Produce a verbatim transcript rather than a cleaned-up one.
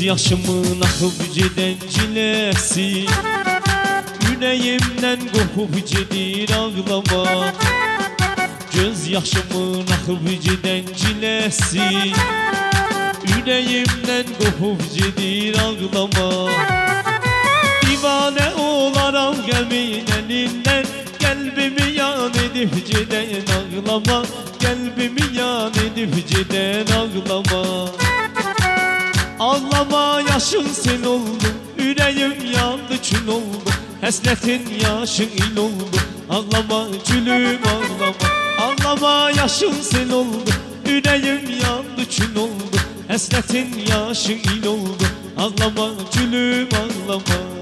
yaşımın akıp giden çilesi, yüreğimden kopup gedir ağlama. Göz yaşımın akıp giden çilesi, yüreğimden kopup gedir ağlama. Divane olaram gelmeyin elinden, kalbimi yan edip giden ağlama. Kalbimi yan edip giden ağlama. Ağlama yaşın sen oldu, yüreğim yandı kül oldu. Həsrətin yaşın il oldu, ağlama gülüm ağlama. Ağlama yaşın sen oldu, yüreğim yandı kül oldu. Həsrətin yaşın il oldu, ağlama gülüm ağlama.